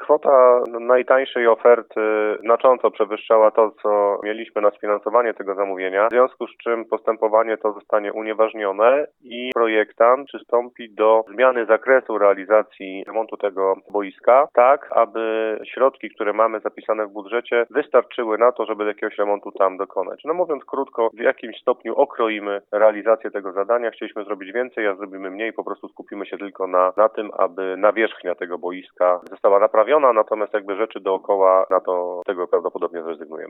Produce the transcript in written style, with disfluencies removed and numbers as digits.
Kwota najtańszej oferty znacząco przewyższała to, co mieliśmy na sfinansowanie tego zamówienia, w związku z czym postępowanie to zostanie unieważnione i projektant przystąpi do zmiany zakresu realizacji remontu tego boiska, tak aby środki, które mamy zapisane w budżecie, wystarczyły na to, żeby jakiegoś remontu tam dokonać. No mówiąc krótko, w jakimś stopniu okroimy realizację tego zadania. Chcieliśmy zrobić więcej, a zrobimy mniej, po prostu skupimy się tylko na tym, aby nawierzchnia tego boiska została naprawiona, natomiast jakby rzeczy dookoła, na to tego prawdopodobnie zrezygnujemy.